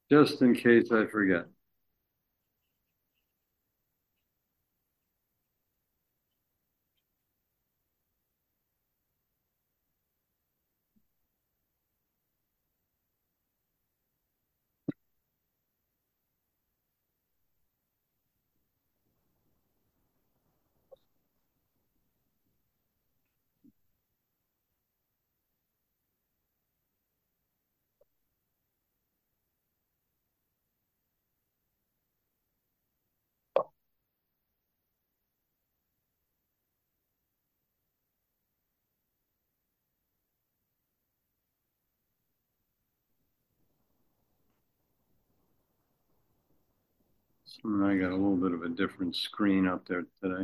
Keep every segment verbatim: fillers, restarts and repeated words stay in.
just in case I forget. So I got a little bit of a different screen up there today.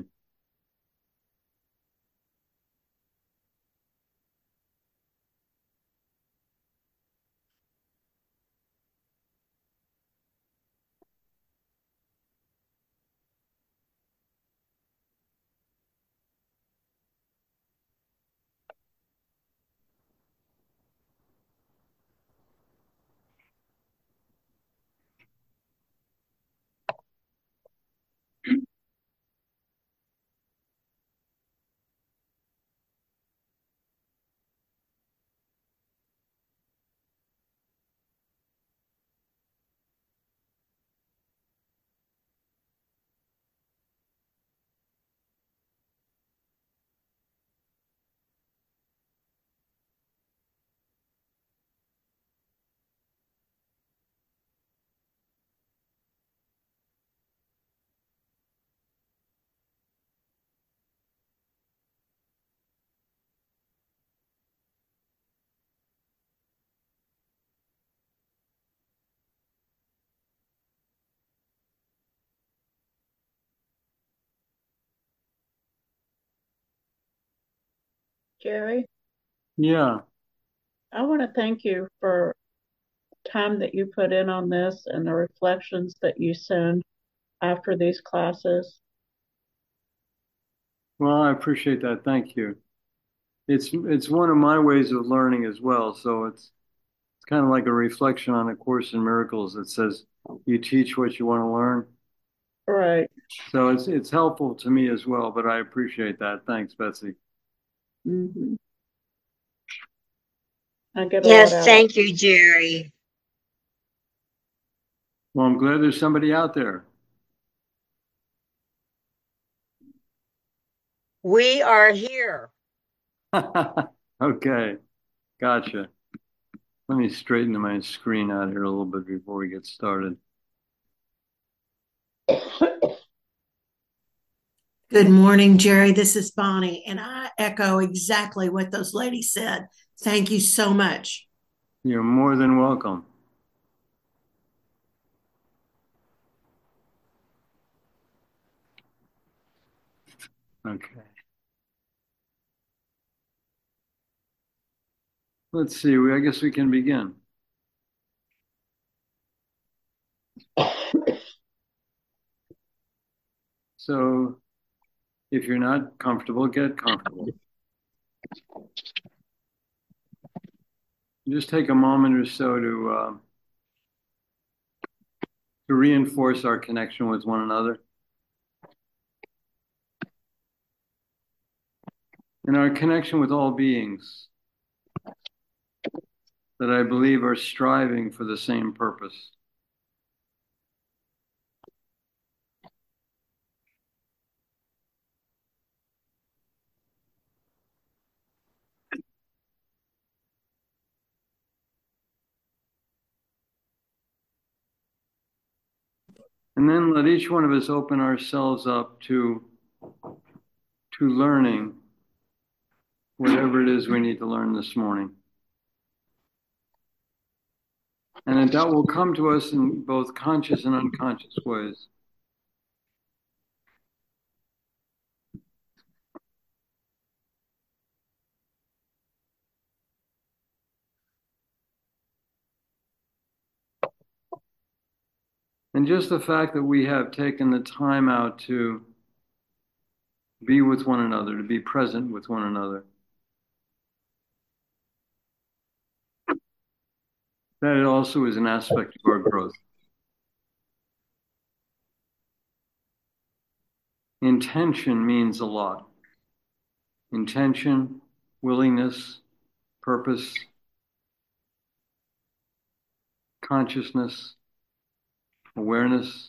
Jerry, Yeah. I want to thank you for time that you put in on this and the reflections that you send after these classes. Well, I appreciate that. Thank you. It's it's one of my ways of learning as well. So it's it's kind of like a reflection on A Course in Miracles that says you teach what you want to learn. Right. So it's it's helpful to me as well, but I appreciate that. Thanks, Betsy. hmm I get a lot Yes, out of thank you, Jerry. Well, I'm glad there's somebody out there. We are here. Okay, gotcha. Let me straighten my screen out here a little bit before we get started. it. Good morning, Jerry. This is Bonnie, and I echo exactly what those ladies said. Thank you so much. You're more than welcome. Okay. Let's see. We, I guess we can begin. So if you're not comfortable, get comfortable. Just take a moment or so to uh, to reinforce our connection with one another and our connection with all beings that I believe are striving for the same purpose. And then let each one of us open ourselves up to to learning whatever it is we need to learn this morning. And that will come to us in both conscious and unconscious ways. And just the fact that we have taken the time out to be with one another, to be present with one another, That also is an aspect of our growth. Intention means a lot. Intention, willingness, purpose, consciousness, awareness.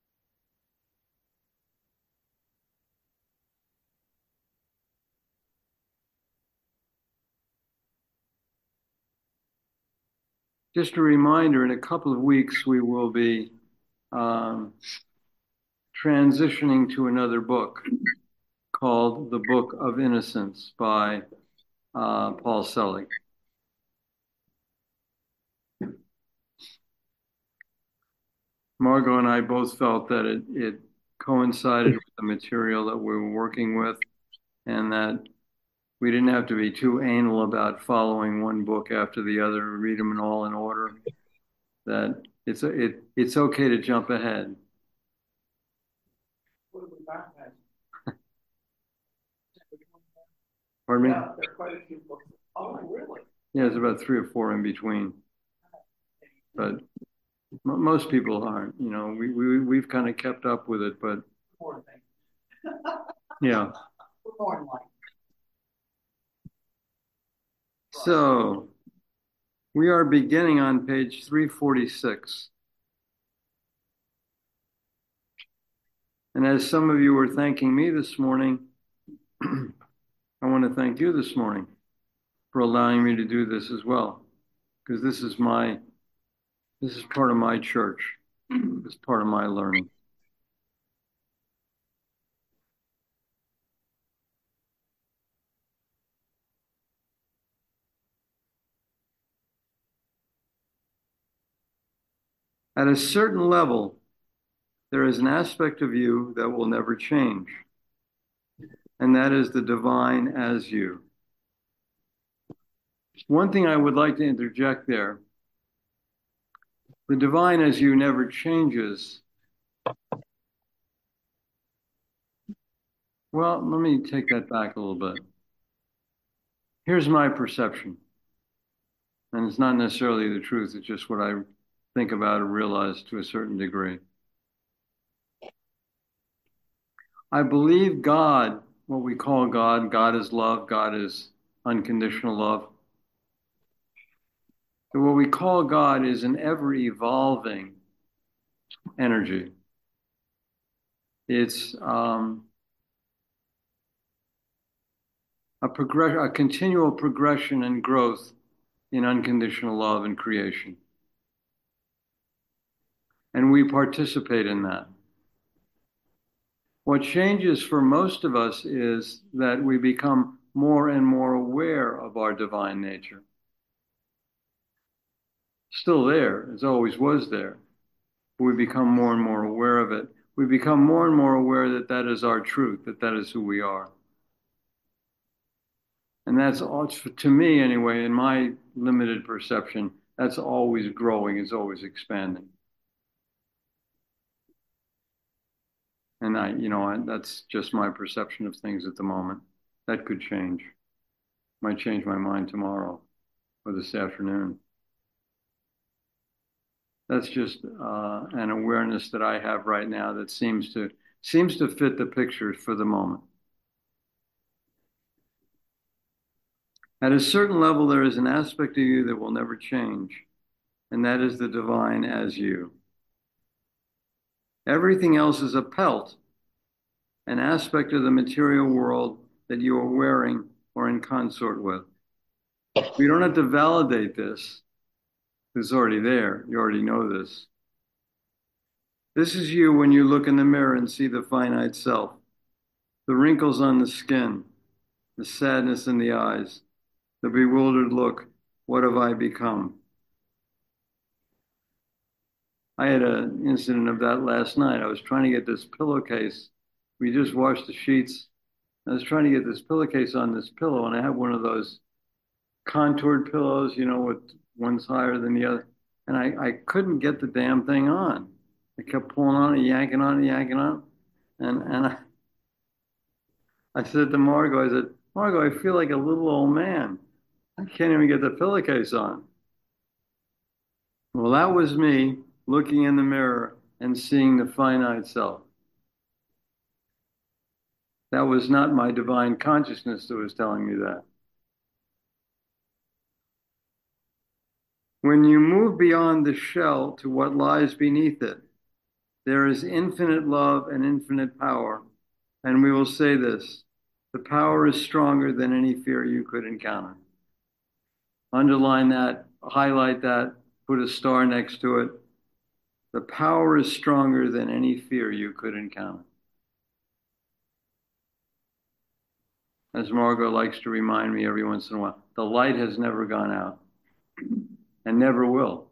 Just a reminder, in a couple of weeks, we will be um, transitioning to another book called The Book of Innocence by uh, Paul Selig. Margot and I both felt that it, it coincided with the material that we were working with, and that we didn't have to be too anal about following one book after the other, read them all in order. That it's it it's okay to jump ahead. Pardon me? Yeah, there are quite a few books. Oh, really? Yeah, there's about three or four in between, but m- most people aren't. You know, we we we've kind of kept up with it, but More things. yeah. More in line. So we are beginning on page three forty-six. And as some of you were thanking me this morning, I want to thank you this morning for allowing me to do this as well, because this is my, this is part of my church. It's part of my learning. At a certain level, there is an aspect of you that will never change, and that is the divine as you. One thing I would like to interject there, the divine as you never changes. Well, let me take that back a little bit. Here's my perception, and it's not necessarily the truth, it's just what I think about and realize to a certain degree. I believe God, what we call God, God is love, God is unconditional love. But what we call God is an ever evolving energy. It's um, a progression, a continual progression and growth in unconditional love and creation. And we participate in that. What changes for most of us is that we become more and more aware of our divine nature. Still there, it always was there. But we become more and more aware of it. We become more and more aware that that is our truth, that that is who we are. And that's, all, to me anyway, in my limited perception, that's always growing, it's always expanding. And I, you know, I, that's just my perception of things at the moment. That could change. Might change my mind tomorrow or this afternoon. That's just uh, an awareness that I have right now that seems to seems to fit the picture for the moment. At a certain level, there is an aspect of you that will never change, and that is the divine as you. Everything else is a pelt, an aspect of the material world that you are wearing or in consort with. You don't have to validate this. It's already there. You already know this. This is you when you look in the mirror and see the finite self, the wrinkles on the skin, the sadness in the eyes, the bewildered look. What have I become? I had an incident of that last night. I was trying to get this pillowcase. We just washed the sheets. I was trying to get this pillowcase on this pillow, and I have one of those contoured pillows, you know, with one's higher than the other. And I, I couldn't get the damn thing on. I kept pulling on it, yanking on it, yanking on it. And, and I, I said to Margot, I said, Margot, I feel like a little old man. I can't even get the pillowcase on. Well, that was me looking in the mirror and seeing the finite self. That was not my divine consciousness that was telling me that. When you move beyond the shell to what lies beneath it, there is infinite love and infinite power. And we will say this, the power is stronger than any fear you could encounter. Underline that, highlight that, put a star next to it. The power is stronger than any fear you could encounter. As Margot likes to remind me every once in a while, the light has never gone out and never will.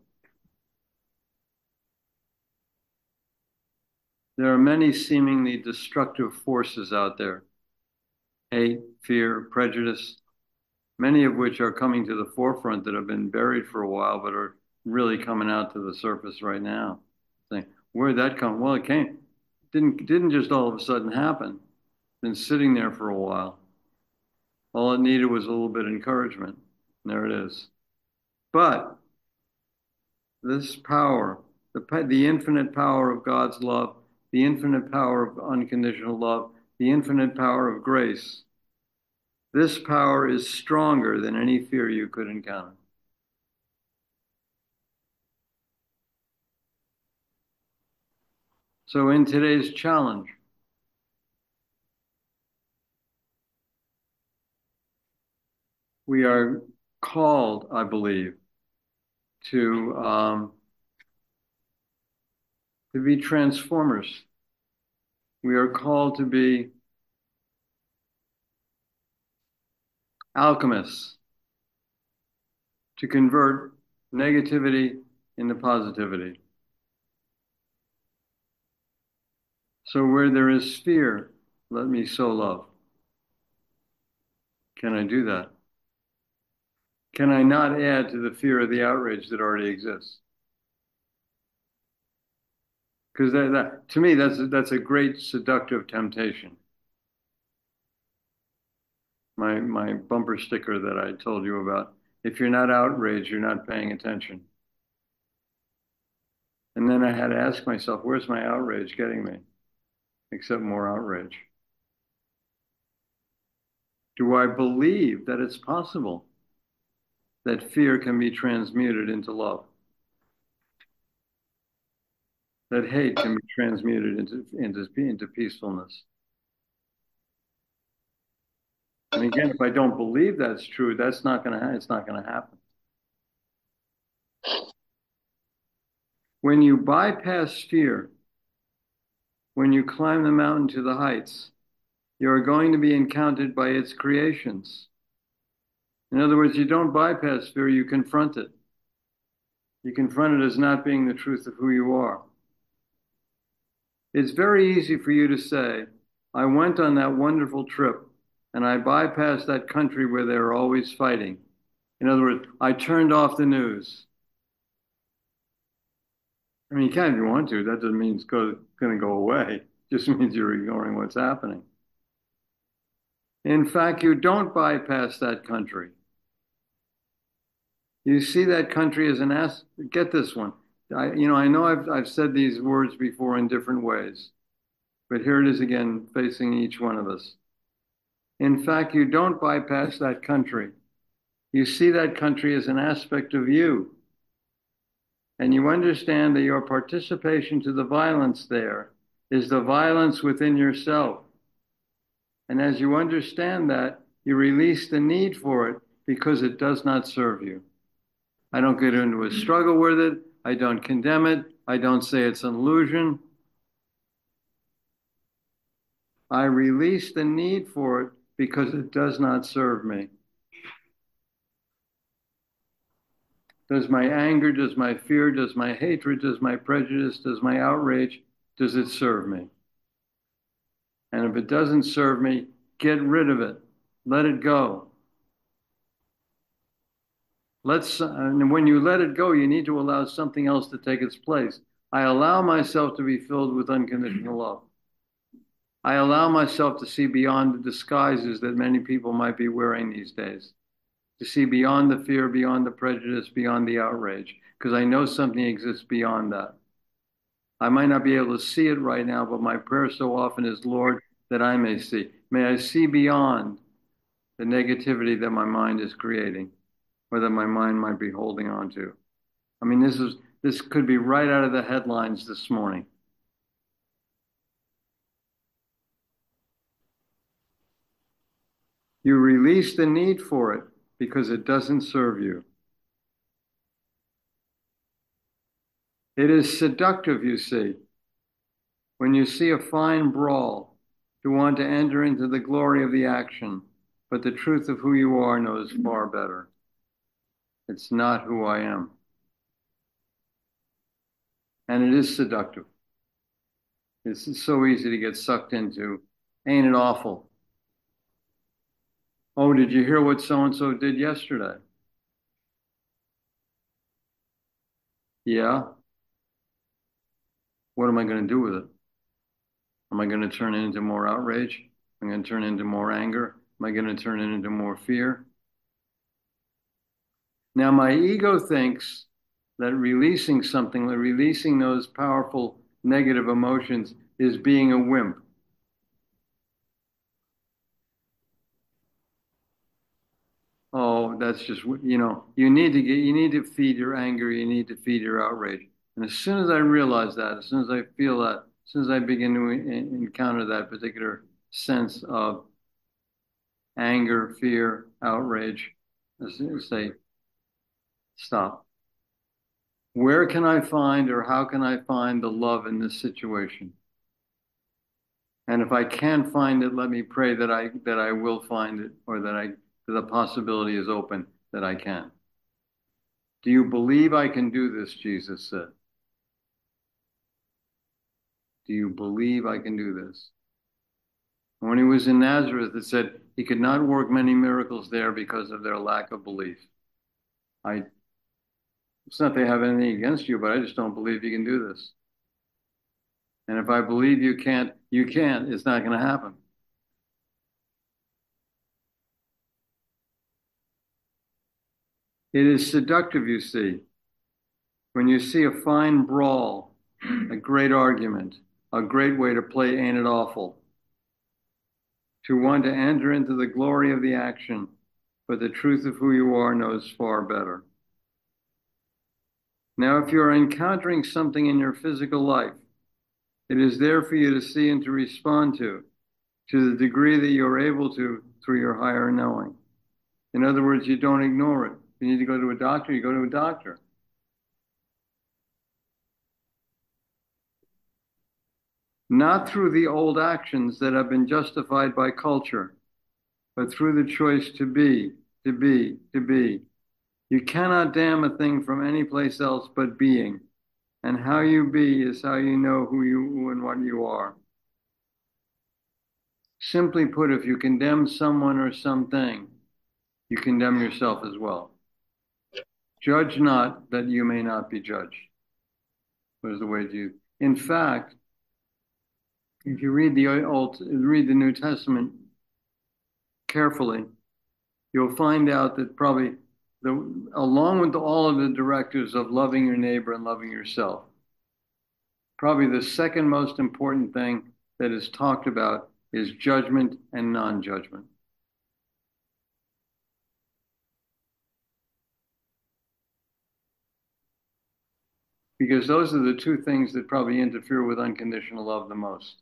There are many seemingly destructive forces out there. Hate, fear, prejudice, many of which are coming to the forefront that have been buried for a while, but are really coming out to the surface right now. Saying, where'd that come? Well, it came. Didn't, didn't just all of a sudden happen. Been sitting there for a while. All it needed was a little bit of encouragement. And there it is. But this power, the, the infinite power of God's love, the infinite power of unconditional love, the infinite power of grace, this power is stronger than any fear you could encounter. So in today's challenge, we are called, I believe, to um, to be transformers. We are called to be alchemists, to convert negativity into positivity. So where there is fear, let me sow love. Can I do that? Can I not add to the fear of the outrage that already exists? Because that, that, to me, that's a, that's a great seductive temptation. My my bumper sticker that I told you about. If you're not outraged, you're not paying attention. And then I had to ask myself, where's my outrage getting me? Except more outrage. Do I believe that it's possible that fear can be transmuted into love? That hate can be transmuted into, into, into peacefulness? And again, if I don't believe that's true, that's not going to, it's not going to happen. When you bypass fear, when you climb the mountain to the heights, you are going to be encountered by its creations. In other words, you don't bypass fear, you confront it. You confront it as not being the truth of who you are. It's very easy for you to say, I went on that wonderful trip and I bypassed that country where they were always fighting. In other words, I turned off the news. I mean, you can if you want to. That doesn't mean it's going to go away. It just means you're ignoring what's happening. In fact, you don't bypass that country. You see that country as an ass. Get this one. I, you know, I know I've, I've said these words before in different ways, but here it is again, facing each one of us. In fact, you don't bypass that country. You see that country as an aspect of you. And you understand that your participation to the violence there is the violence within yourself. And as you understand that, you release the need for it because it does not serve you. I don't get into a struggle with it. I don't condemn it. I don't say it's an illusion. I release the need for it because it does not serve me. Does my anger, does my fear, does my hatred, does my prejudice, does my outrage, does it serve me? And if it doesn't serve me, get rid of it. Let it go. Let's, and when you let it go, you need to allow something else to take its place. I allow myself to be filled with unconditional love. I allow myself to see beyond the disguises that many people might be wearing these days. to see beyond the fear, beyond the prejudice, beyond the outrage, because I know something exists beyond that. I might not be able to see it right now, but my prayer so often is, Lord, that I may see. May I see beyond the negativity that my mind is creating, or that my mind might be holding on to. I mean, this is this could be right out of the headlines this morning. You release the need for it because it doesn't serve you. It is seductive, you see, when you see a fine brawl, to want to enter into the glory of the action, but the truth of who you are knows far better. It's not who I am. And it is seductive. It's so easy to get sucked into. Ain't it awful? Oh, did you hear what so-and-so did yesterday? Yeah. What am I going to do with it? Am I going to turn it into more outrage? Am I going to turn it into more anger? Am I going to turn it into more fear? Now, my ego thinks that releasing something, that releasing those powerful negative emotions is being a wimp. Oh, that's just, you know, you need to get, you need to feed your anger, you need to feed your outrage. And as soon as I realize that, as soon as I feel that, as soon as I begin to encounter that particular sense of anger, fear, outrage, I say, stop. Where can I find, or how can I find the love in this situation? And if I can't find it, let me pray that I that I will find it, or that I that the possibility is open that I can. Do you believe I can do this? Jesus said. Do you believe I can do this? When he was in Nazareth, it said he could not work many miracles there because of their lack of belief. I, it's not they have anything against you, but I just don't believe you can do this. And if I believe you can't, you can't, it's not going to happen. It is seductive, you see, when you see a fine brawl, a great argument, a great way to play Ain't It Awful, to want to enter into the glory of the action, but the truth of who you are knows far better. Now, if you're encountering something in your physical life, it is there for you to see and to respond to, to the degree that you're able to through your higher knowing. In other words, you don't ignore it. If you need to go to a doctor, you go to a doctor. Not through the old actions that have been justified by culture, but through the choice to be, to be, to be. You cannot damn a thing from any place else but being. And how you be is how you know who you and what you are. Simply put, if you condemn someone or something, you condemn yourself as well. Judge not that you may not be judged. Was the way to use. In fact, if you read the old, read the New Testament carefully, you'll find out that probably the, along with all of the directives of loving your neighbor and loving yourself, probably the second most important thing that is talked about is judgment and non-judgment. Because those are the two things that probably interfere with unconditional love the most.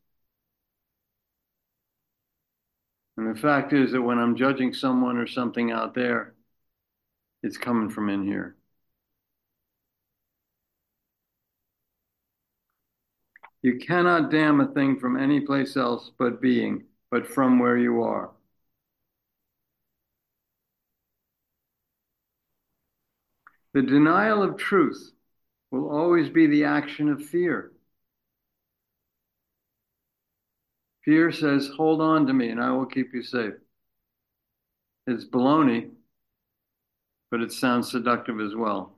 And the fact is that when I'm judging someone or something out there, it's coming from in here. You cannot damn a thing from any place else but being, but from where you are. The denial of truth will always be the action of fear. Fear says, hold on to me and I will keep you safe. It's baloney, but it sounds seductive as well.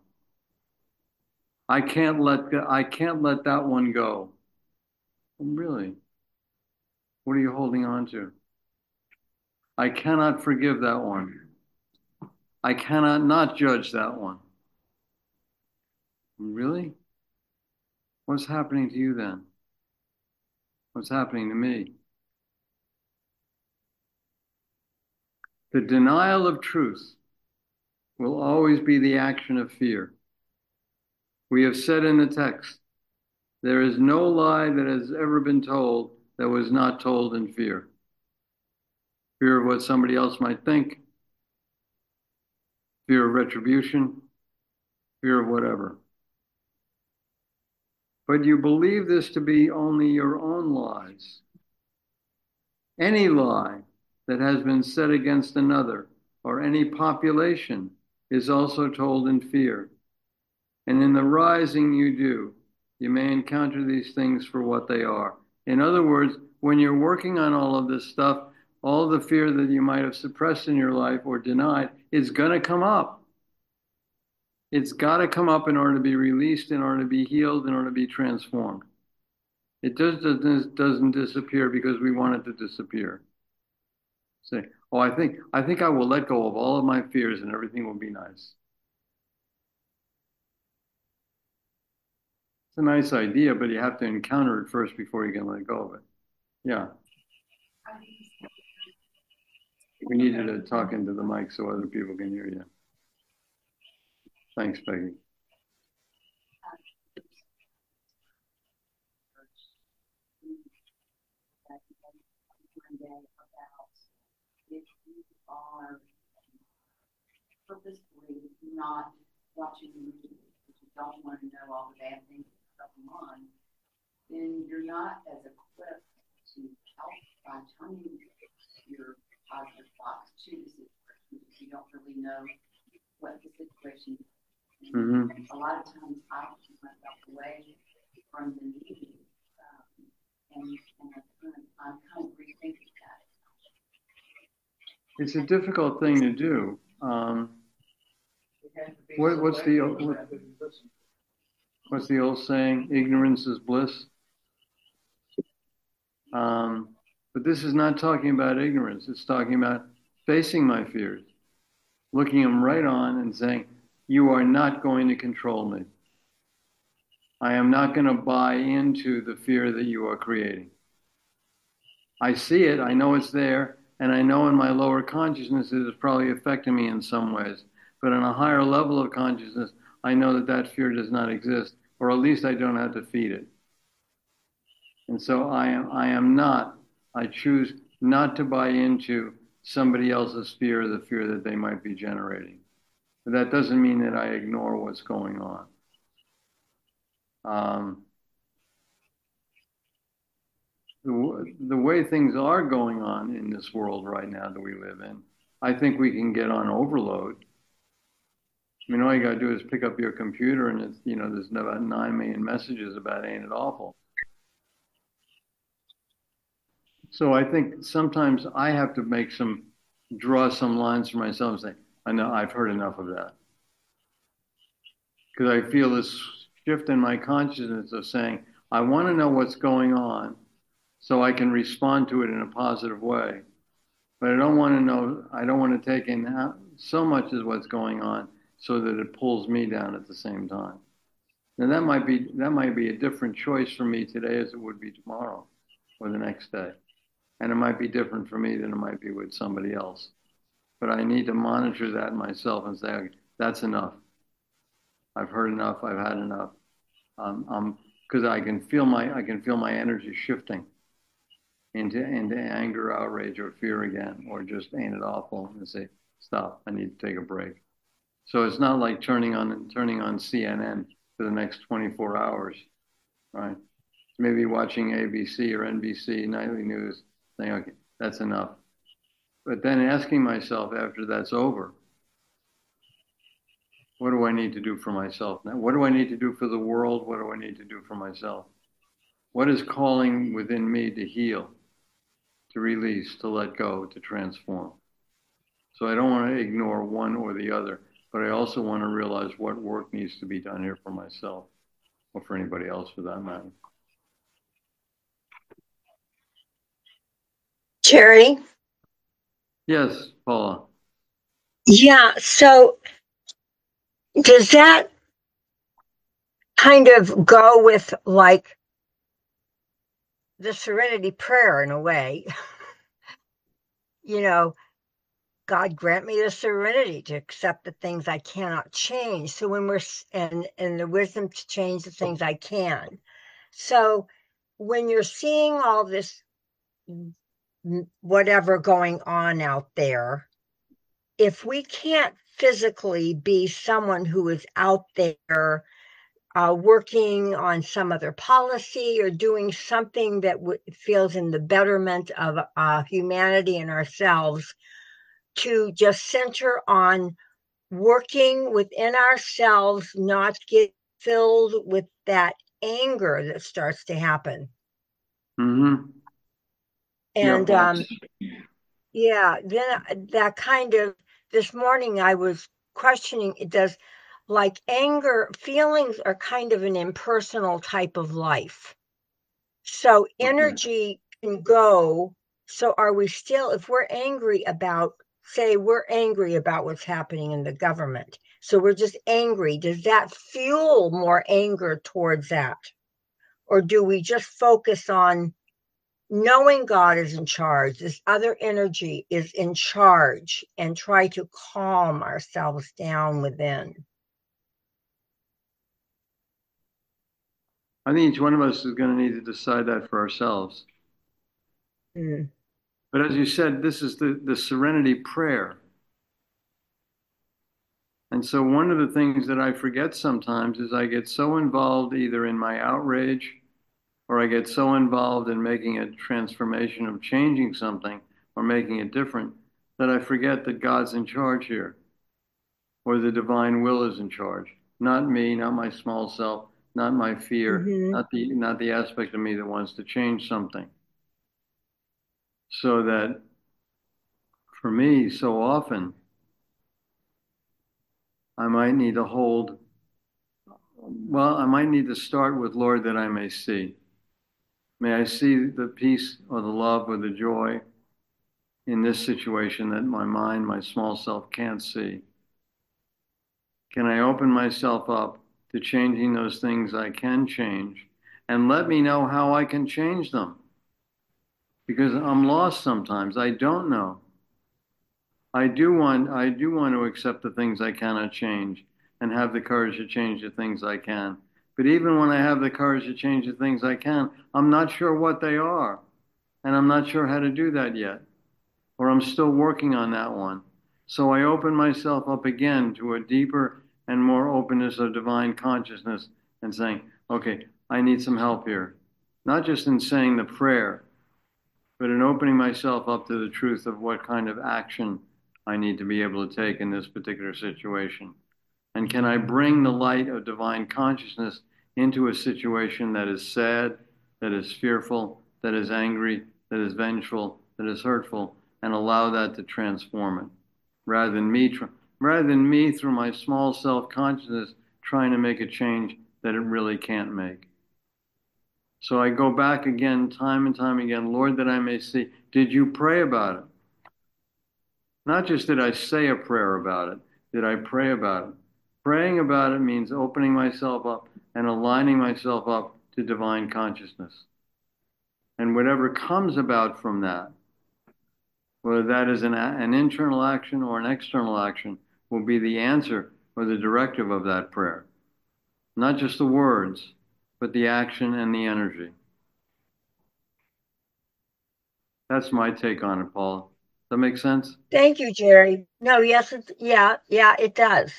I can't let, I can't let that one go. Really? What are you holding on to? I cannot forgive that one. I cannot not judge that one. Really? What's happening to you then? What's happening to me? The denial of truth will always be the action of fear. We have said in the text, there is no lie that has ever been told that was not told in fear. Fear of what somebody else might think, fear of retribution, fear of whatever. But you believe this to be only your own lies. Any lie that has been said against another or any population is also told in fear. And in the rising you do, you may encounter these things for what they are. In other words, when you're working on all of this stuff, all the fear that you might have suppressed in your life or denied is going to come up. It's got to come up in order to be released, in order to be healed, in order to be transformed. It just doesn't, doesn't disappear because we want it to disappear. Say, oh, I think, I think I will let go of all of my fears and everything will be nice. It's a nice idea, but you have to encounter it first before you can let go of it. Yeah. We need you to talk into the mic so other people can hear you. Thanks, Peggy. If you are purposefully not watching the news, because you don't want to know all the bad things that are going on, then you're not as equipped to help by turning your positive thoughts to the situation because you don't really know what the situation is. Mm-hmm. A lot of times I keep myself away from the news, um, and, and I'm kind of, I'm kind of rethinking that. It's a difficult thing to do. Um, what, what's the what, what's the old saying? Ignorance is bliss. Um, but this is not talking about ignorance. It's talking about facing my fears, looking them right on and saying, you are not going to control me. I am not going to buy into the fear that you are creating. I see it. I know it's there. And I know in my lower consciousness it is probably affecting me in some ways. But on a higher level of consciousness, I know that that fear does not exist, or at least I don't have to feed it. And so I am, I am not, I choose not to buy into somebody else's fear, the fear that they might be generating. But that doesn't mean that I ignore what's going on. Um, the, the way things are going on in this world right now that we live in, I think we can get on overload. I mean, all you got to do is pick up your computer and it's, you know, there's about nine million messages about ain't it awful. So I think sometimes I have to make some, draw some lines for myself and say, I know I've heard enough of that. Because I feel this shift in my consciousness of saying, I want to know what's going on so I can respond to it in a positive way. But I don't want to know, I don't want to take in so much as what's going on so that it pulls me down at the same time. And that might be, that might be a different choice for me today as it would be tomorrow or the next day. And it might be different for me than it might be with somebody else. But I need to monitor that myself and say, okay, that's enough. I've heard enough. I've had enough. Um, um, because I can feel my, I can feel my energy shifting into, into anger, outrage, or fear again, or just ain't it awful, and say, stop, I need to take a break. So it's not like turning on, turning on C N N for the next twenty-four hours, right? Maybe watching A B C or N B C nightly news, saying, okay, that's enough. But then asking myself after that's over, what do I need to do for myself now? What do I need to do for the world? What do I need to do for myself? What is calling within me to heal, to release, to let go, to transform? So I don't want to ignore one or the other, but I also want to realize what work needs to be done here for myself or for anybody else for that matter. Jerry, Yes, Paula. Yeah, so does that kind of go with like the serenity prayer in a way? You know, God grant me the serenity to accept the things I cannot change. So when we're and and the wisdom to change the things I can. So when you're seeing all this whatever going on out there, if we can't physically be someone who is out there uh, working on some other policy or doing something that w- feels in the betterment of uh, humanity and ourselves, to just center on working within ourselves, not get filled with that anger that starts to happen. Mm-hmm. And Yep. um, yeah, then that kind of, this morning I was questioning, it does, like anger, feelings are kind of an impersonal type of life. So energy can go. So are we still, if we're angry about, say, we're angry about what's happening in the government, so we're just angry, does that fuel more anger towards that? Or do we just focus on knowing God is in charge, this other energy is in charge, and try to calm ourselves down within? I think each one of us is going to need to decide that for ourselves. Mm. But as you said, this is the, the serenity prayer. And so one of the things that I forget sometimes is I get so involved either in my outrage or I get so involved in making a transformation of changing something or making it different that I forget that God's in charge here or the divine will is in charge. Not me, not my small self, not my fear, Mm-hmm. not the not the aspect of me that wants to change something. So that for me, so often I might need to hold, well, I might need to start with, Lord, that I may see. May I see the peace or the love or the joy in this situation that my mind, my small self can't see. Can I open myself up to changing those things I can change and let me know how I can change them? Because I'm lost sometimes. I don't know. I do want I do want to accept the things I cannot change and have the courage to change the things I can. But even when I have the courage to change the things I can, I'm not sure what they are. And I'm not sure how to do that yet. Or I'm still working on that one. So I open myself up again to a deeper and more openness of divine consciousness and saying, okay, I need some help here. Not just in saying the prayer, but in opening myself up to the truth of what kind of action I need to be able to take in this particular situation. And can I bring the light of divine consciousness into a situation that is sad, that is fearful, that is angry, that is vengeful, that is hurtful, and allow that to transform it, rather than me, rather than me through my small self-consciousness trying to make a change that it really can't make. So I go back again, time and time again, Lord, that I may see. Did you pray about it? Not just did I say a prayer about it, did I pray about it? Praying about it means opening myself up and aligning myself up to divine consciousness. And whatever comes about from that, whether that is an, an internal action or an external action, will be the answer or the directive of that prayer. Not just the words, but the action and the energy. That's my take on it, Paula. Does that make sense? Thank you, Jerry. No, yes, it's, yeah, yeah, it does.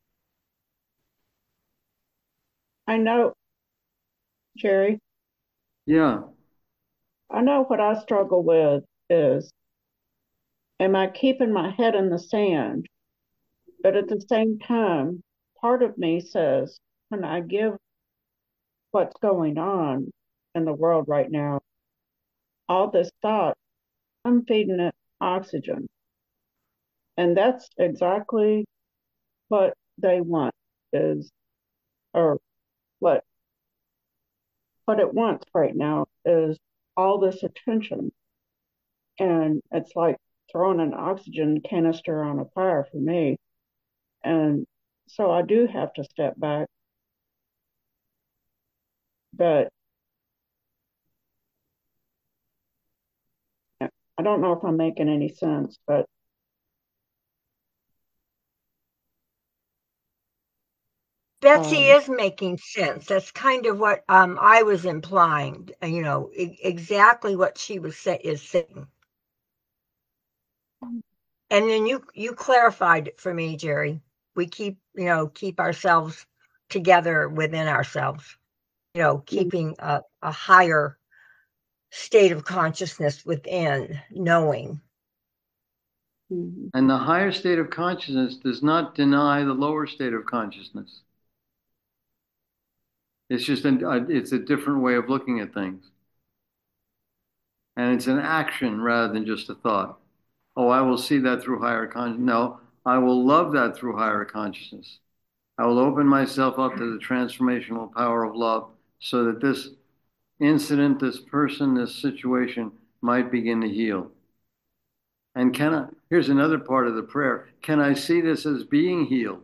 I know, Jerry, Yeah. I know what I struggle with is, am I keeping my head in the sand? But at the same time, part of me says, when I give what's going on in the world right now, all this thought, I'm feeding it oxygen. And that's exactly what they want is, or what what it wants right now is all this attention. And it's like throwing an oxygen canister on a fire for me. And so I do have to step back. But I don't know if I'm making any sense, but Betsy um, is making sense. That's kind of what um, I was implying. uh, You know, e- exactly what she was say- is saying. And then you you clarified it for me, Jerry. We keep you know keep ourselves together within ourselves. You know, keeping a, a higher state of consciousness within, knowing. mhm, And the higher state of consciousness does not deny the lower state of consciousness. It's just an, uh, it's a different way of looking at things. And it's an action rather than just a thought. Oh, I will see that through higher consciousness. No, I will love that through higher consciousness. I will open myself up to the transformational power of love so that this incident, this person, this situation might begin to heal. And can I, here's another part of the prayer. Can I see this as being healed?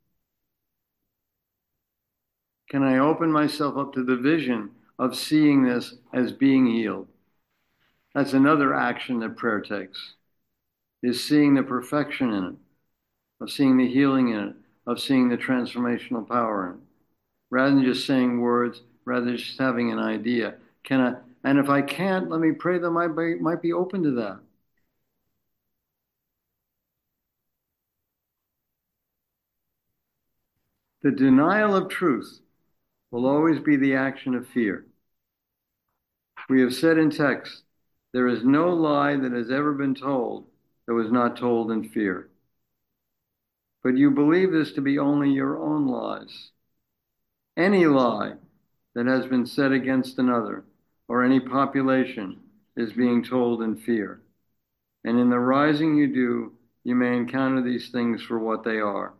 Can I open myself up to the vision of seeing this as being healed? That's another action that prayer takes, is seeing the perfection in it, of seeing the healing in it, of seeing the transformational power in it. Rather than just saying words, rather than just having an idea. Can I, and if I can't, let me pray that I might be, might be open to that. The denial of truth will always be the action of fear. We have said in text, there is no lie that has ever been told that was not told in fear. But you believe this to be only your own lies. Any lie that has been said against another or any population is being told in fear. And in the rising you do, you may encounter these things for what they are.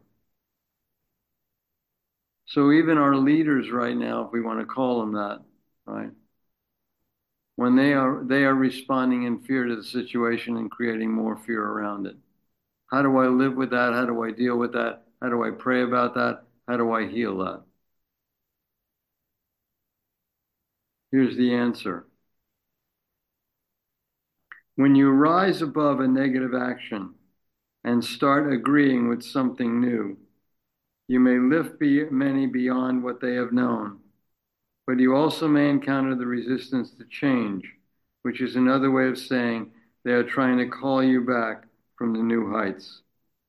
So even our leaders right now, if we want to call them that, right? When they are they are responding in fear to the situation and creating more fear around it. How do I live with that? How do I deal with that? How do I pray about that? How do I heal that? Here's the answer. When you rise above a negative action and start agreeing with something new, you may lift many beyond what they have known, but you also may encounter the resistance to change, which is another way of saying they are trying to call you back from the new heights.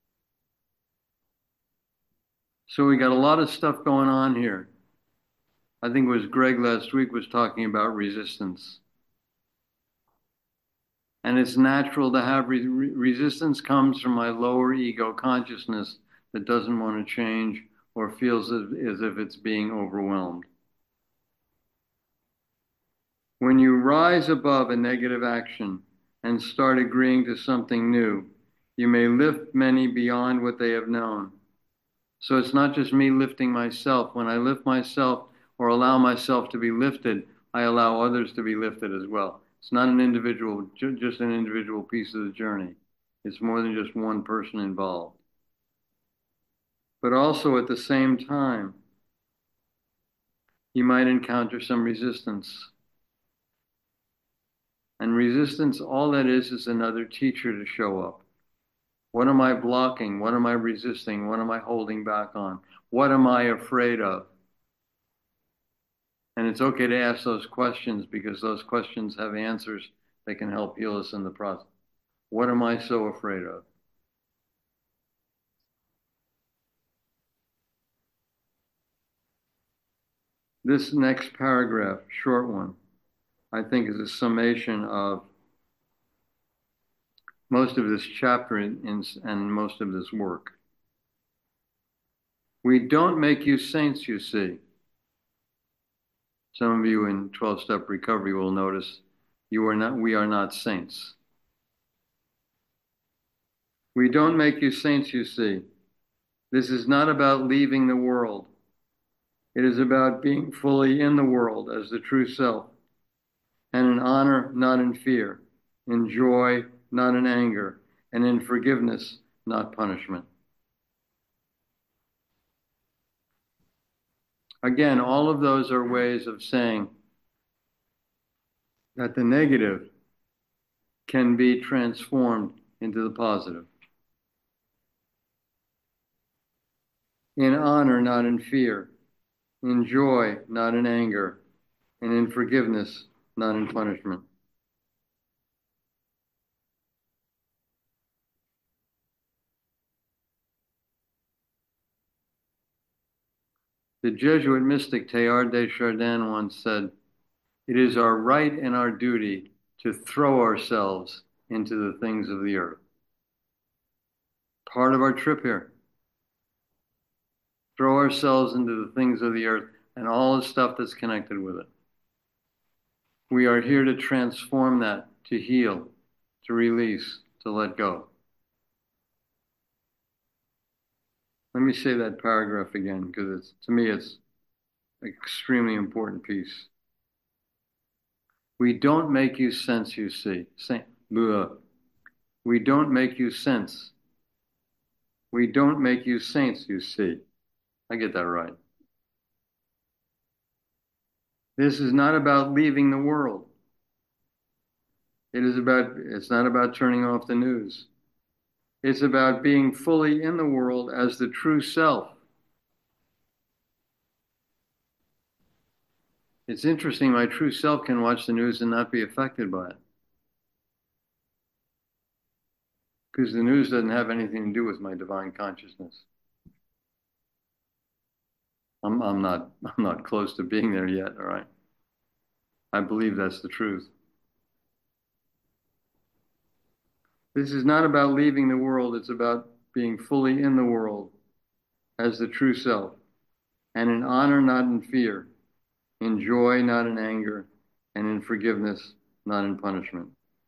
So we got a lot of stuff going on here. I think it was Greg last week was talking about resistance. And it's natural to have re- resistance comes from my lower ego consciousness that doesn't want to change or feels as, as if it's being overwhelmed. When you rise above a negative action and start agreeing to something new, you may lift many beyond what they have known. So it's not just me lifting myself. When I lift myself or allow myself to be lifted, I allow others to be lifted as well. It's not an individual, just an individual piece of the journey. It's more than just one person involved. But also at the same time, you might encounter some resistance. And resistance, all that is, is another teacher to show up. What am I blocking? What am I resisting? What am I holding back on? What am I afraid of? And it's okay to ask those questions because those questions have answers that can help heal us in the process. What am I so afraid of? This next paragraph, short one, I think is a summation of most of this chapter in, in, and most of this work. We don't make you saints, you see. Some of you in twelve-step recovery will notice you are not, we are not saints. We don't make you saints, you see. This is not about leaving the world. It is about being fully in the world as the true self, and in honor, not in fear, in joy, not in anger, and in forgiveness, not punishment. Again, all of those are ways of saying that the negative can be transformed into the positive. In honor, not in fear. In joy, not in anger. And in forgiveness, not in punishment. The Jesuit mystic Teilhard de Chardin once said, "It is our right and our duty to throw ourselves into the things of the earth." Part of our trip here. Throw ourselves into the things of the earth and all the stuff that's connected with it. We are here to transform that, to heal, to release, to let go. Let me say that paragraph again, because it's, to me, it's an extremely important piece. We don't make you sense, you see. We don't make you sense. We don't make you saints, you see. I get that right. This is not about leaving the world. It is about, it's not about turning off the news. It's about being fully in the world as the true self. It's interesting, my true self can watch the news and not be affected by it. Because the news doesn't have anything to do with my divine consciousness. I'm, I'm not, I'm not close to being there yet, all right? I believe that's the truth. This is not about leaving the world, it's about being fully in the world as the true self, and in honor, not in fear, in joy, not in anger, and in forgiveness, not in punishment.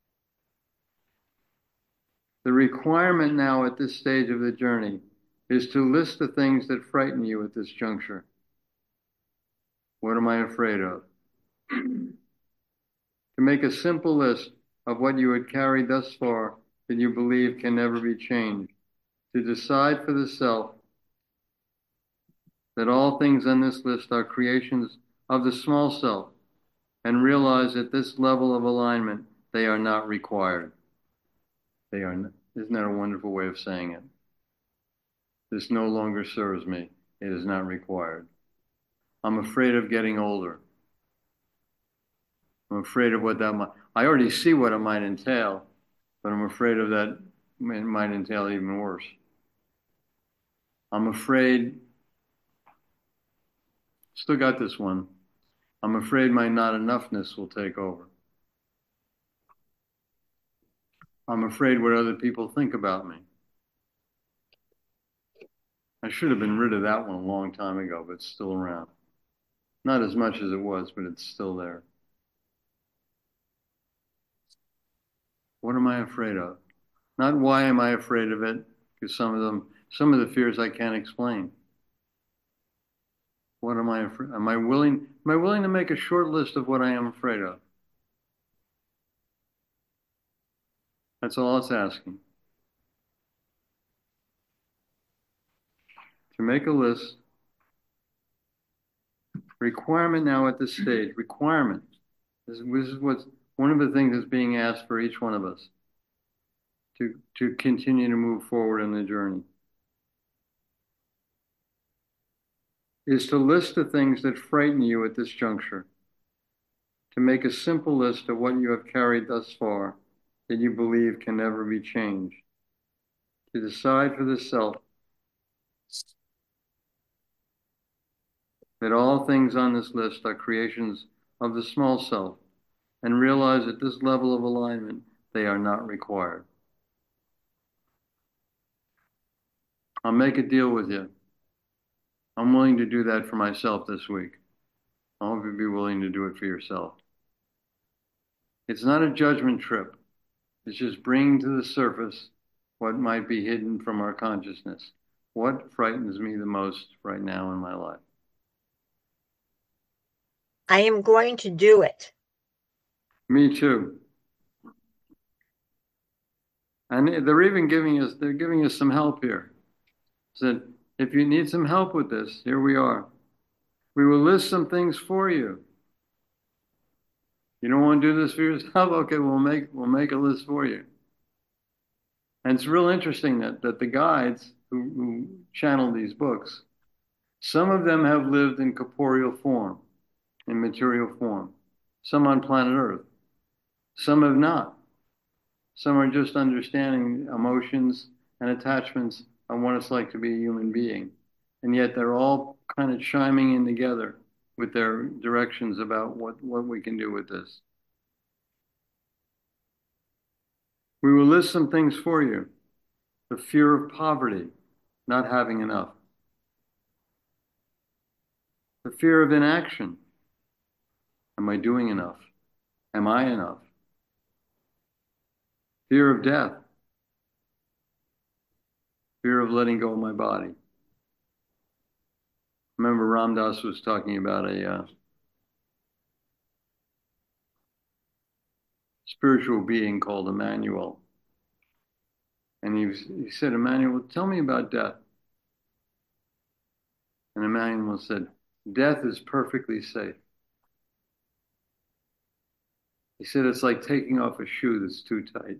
The requirement now at this stage of the journey is to list the things that frighten you at this juncture. What am I afraid of? To make a simple list of what you had carried thus far that you believe can never be changed. To decide for the self that all things on this list are creations of the small self, and realize at this level of alignment they are not required. They are not. Isn't that a wonderful way of saying it? This no longer serves me. It is not required. I'm afraid of getting older. I'm afraid of what that might, I already see what it might entail, but I'm afraid of that, it might entail even worse. I'm afraid, still got this one. I'm afraid my not enoughness will take over. I'm afraid what other people think about me. I should have been rid of that one a long time ago, but it's still around. Not as much as it was, but it's still there. What am I afraid of? Not why am I afraid of it, because some of them, some of the fears I can't explain. What am I afraid? Am I willing? Am I willing to make a short list of what I am afraid of? That's all it's asking. To make a list. Requirement now at this stage. Requirement. This, this is what's one of the things that's being asked for each one of us to, to continue to move forward in the journey. Is to list the things that frighten you at this juncture. To make a simple list of what you have carried thus far that you believe can never be changed. To decide for the self that all things on this list are creations of the small self, and realize at this level of alignment they are not required. I'll make a deal with you. I'm willing to do that for myself this week. I hope you'll be willing to do it for yourself. It's not a judgment trip. It's just bringing to the surface what might be hidden from our consciousness. What frightens me the most right now in my life? I am going to do it. Me too. And they're even giving us, they're giving us some help here. Said, if you need some help with this, here we are. We will list some things for you. You don't want to do this for yourself? Okay, we'll make we'll make a list for you. And it's real interesting that that the guides who, who channel these books, some of them have lived in corporeal form, in material form, some on planet Earth. Some have not. Some are just understanding emotions and attachments on what it's like to be a human being. And yet they're all kind of chiming in together with their directions about what, what we can do with this. We will list some things for you. The fear of poverty, not having enough. The fear of inaction. Am I doing enough? Am I enough? Fear of death. Fear of letting go of my body. Remember, Ram Dass was talking about a uh, spiritual being called Emmanuel. And he, was, he said, Emmanuel, tell me about death. And Emmanuel said, death is perfectly safe. He said, it's like taking off a shoe that's too tight.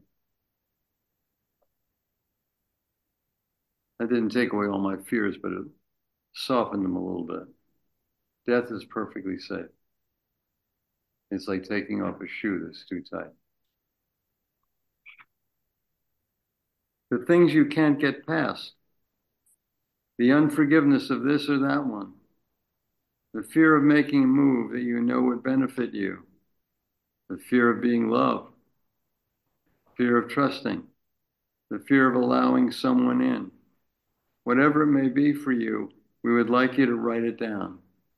That didn't take away all my fears, but it softened them a little bit. Death is perfectly safe. It's like taking off a shoe that's too tight. The things you can't get past, the unforgiveness of this or that one, the fear of making a move that you know would benefit you, the fear of being loved, fear of trusting, the fear of allowing someone in. Whatever it may be for you, we would like you to write it down.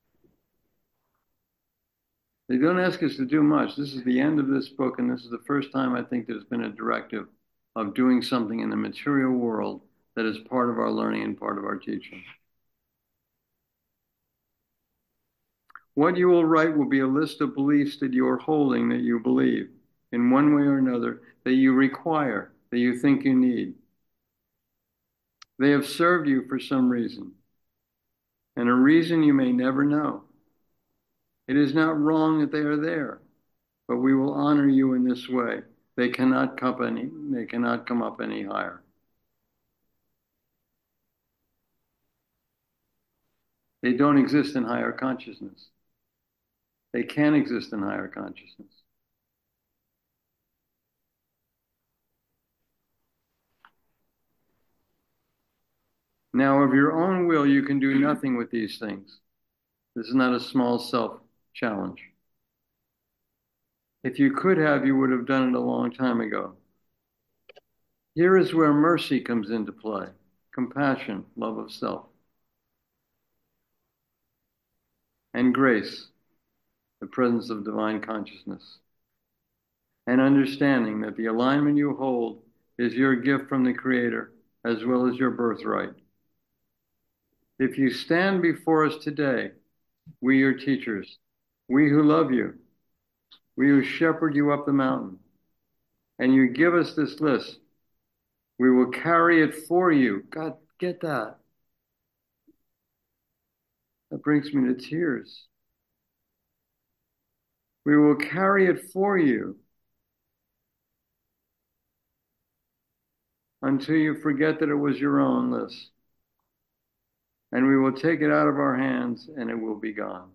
They don't ask us to do much. This is the end of this book, and this is the first time I think there's been a directive of doing something in the material world that is part of our learning and part of our teaching. What you will write will be a list of beliefs that you are holding, that you believe in one way or another, that you require, that you think you need. They have served you for some reason, and a reason you may never know. It is not wrong that they are there, but we will honor you in this way. They cannot come any, they cannot come up any higher. They don't exist in higher consciousness. They can exist in higher consciousness. Now, of your own will, you can do nothing with these things. This is not a small self challenge. If you could have, you would have done it a long time ago. Here is where mercy comes into play. Compassion, love of self. And grace, the presence of divine consciousness. And understanding that the alignment you hold is your gift from the Creator as well as your birthright. If you stand before us today, we your teachers, we who love you, we who shepherd you up the mountain, and you give us this list, we will carry it for you. God, get that. That brings me to tears. We will carry it for you until you forget that it was your own list. And we will take it out of our hands and it will be gone.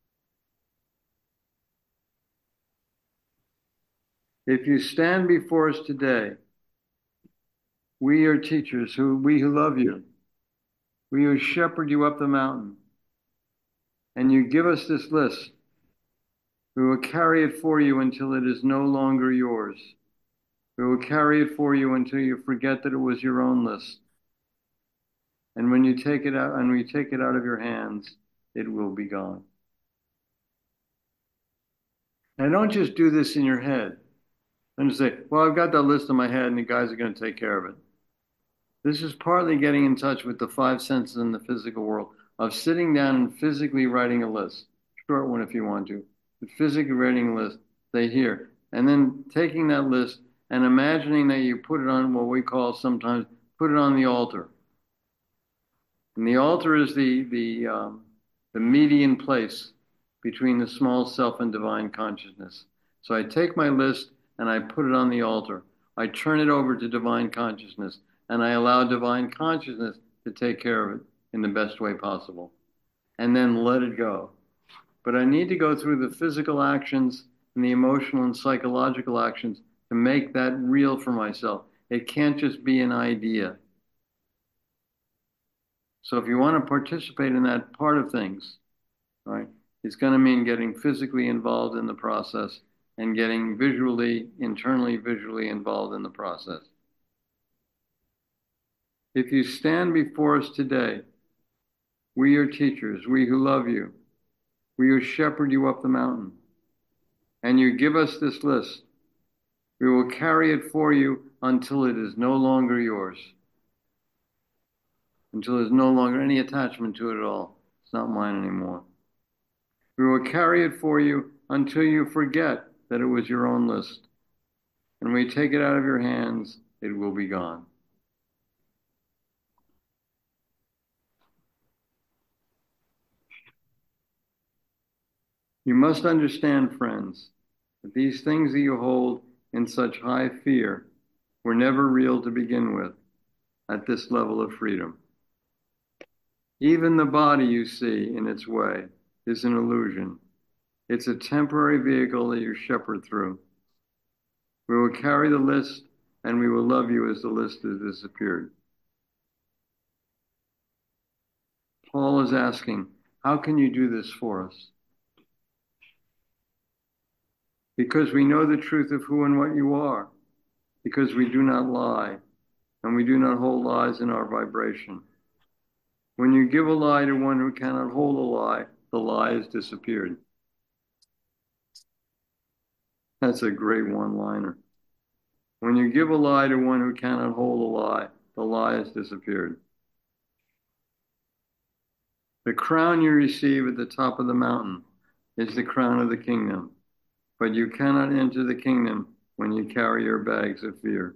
If you stand before us today, we are teachers, who we who love you, we who shepherd you up the mountain, and you give us this list, we will carry it for you until it is no longer yours. We will carry it for you until you forget that it was your own list. And when you take it out, and we take it out of your hands, it will be gone. Now, don't just do this in your head. Don't just say, well, I've got that list in my head and the guys are going to take care of it. This is partly getting in touch with the five senses in the physical world, of sitting down and physically writing a list. Short one if you want to. But physically writing a list, say here. And then taking that list and imagining that you put it on what we call sometimes put it on the altar. And the altar is the the um, the median place between the small self and divine consciousness. So I take my list and I put it on the altar. I turn it over to divine consciousness, and I allow divine consciousness to take care of it in the best way possible, and then let it go. But I need to go through the physical actions and the emotional and psychological actions to make that real for myself. It can't just be an idea. So if you want to participate in that part of things, right, it's going to mean getting physically involved in the process and getting visually, internally visually involved in the process. If you stand before us today, we your teachers, we who love you, we who shepherd you up the mountain, and you give us this list, we will carry it for you until it is no longer yours, until there's no longer any attachment to it at all. It's not mine anymore. We will carry it for you until you forget that it was your own list. And when we take it out of your hands, it will be gone. You must understand, friends, that these things that you hold in such high fear were never real to begin with at this level of freedom. Even the body you see in its way is an illusion. It's a temporary vehicle that you shepherd through. We will carry the list, and we will love you as the list has disappeared. Paul is asking, how can you do this for us? Because we know the truth of who and what you are, because we do not lie, and we do not hold lies in our vibration. When you give a lie to one who cannot hold a lie, the lie has disappeared. That's a great one-liner. When you give a lie to one who cannot hold a lie, the lie has disappeared. The crown you receive at the top of the mountain is the crown of the kingdom, but you cannot enter the kingdom when you carry your bags of fear.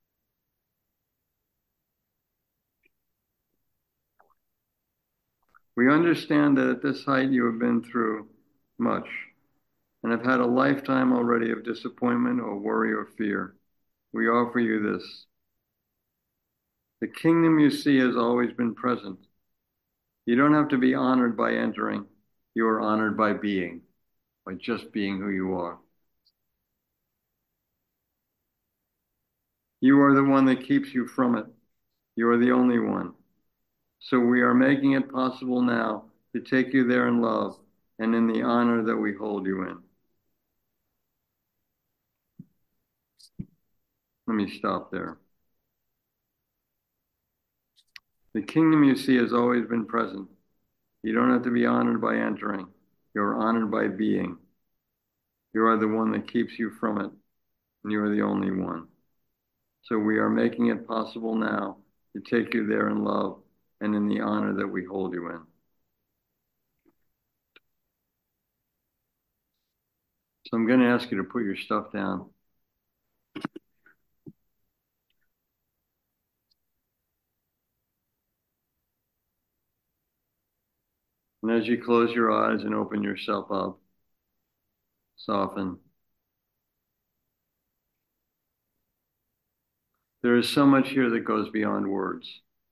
We understand that at this height you have been through much and have had a lifetime already of disappointment or worry or fear. We offer you this. The kingdom you see has always been present. You don't have to be honored by entering. You are honored by being, by just being who you are. You are the one that keeps you from it. You are the only one. So we are making it possible now to take you there in love and in the honor that we hold you in. Let me stop there. The kingdom you see has always been present. You don't have to be honored by entering. You are honored by being. You are the one that keeps you from it, and you are the only one. So we are making it possible now to take you there in love and in the honor that we hold you in. So I'm going to ask you to put your stuff down. And as you close your eyes and open yourself up, soften. There is so much here that goes beyond words.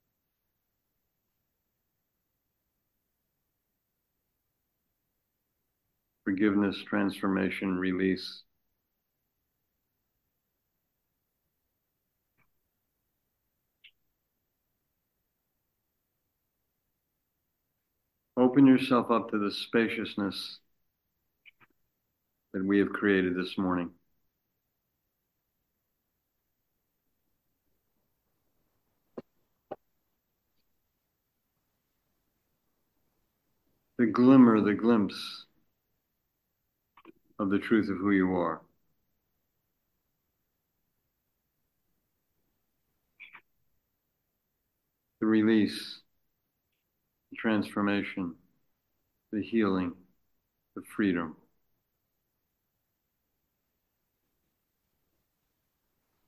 Forgiveness, transformation, release. Open yourself up to the spaciousness that we have created this morning. The glimmer, the glimpse of the truth of who you are. The release, the transformation, the healing, the freedom.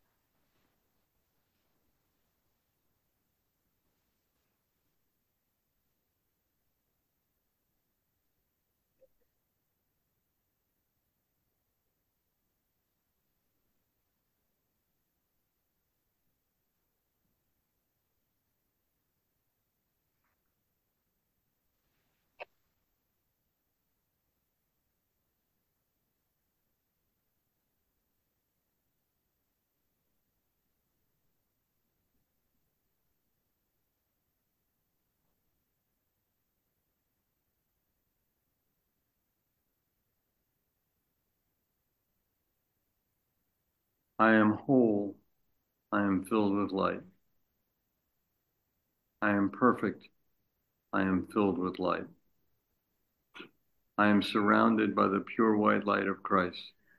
I am whole. I am filled with light. I am perfect. I am filled with light. I am surrounded by the pure white light of Christ.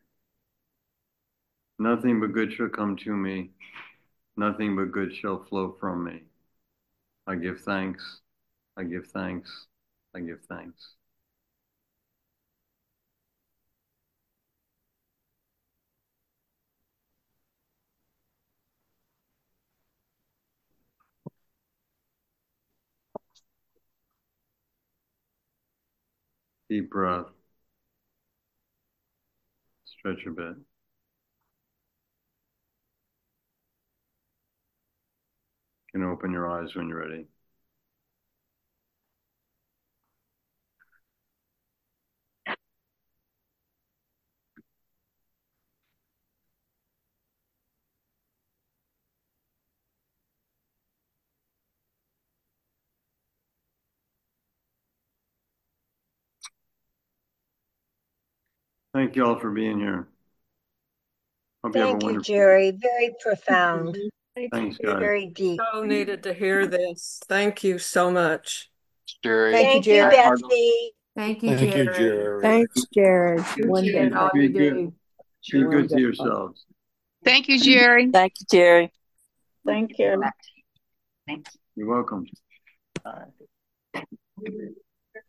Nothing but good shall come to me. Nothing but good shall flow from me. I give thanks. I give thanks. I give thanks. Deep breath. Stretch a bit. You can open your eyes when you're ready. Thank you all for being here. Hope you have a Thank you, wonderful Jerry. Very profound. Thanks, guys. Very deep. So needed to hear this. Thank you so much. Jerry. Thank you, Jerry. Betsy. Thank you, Thank you, Jerry. Jerry. Thanks, Jared. Appreciate all Be you good. do. Be good to Wonderful. yourselves. Thank you, Jerry. Thank you, Jerry. Thank you. Thanks. You're welcome. All right.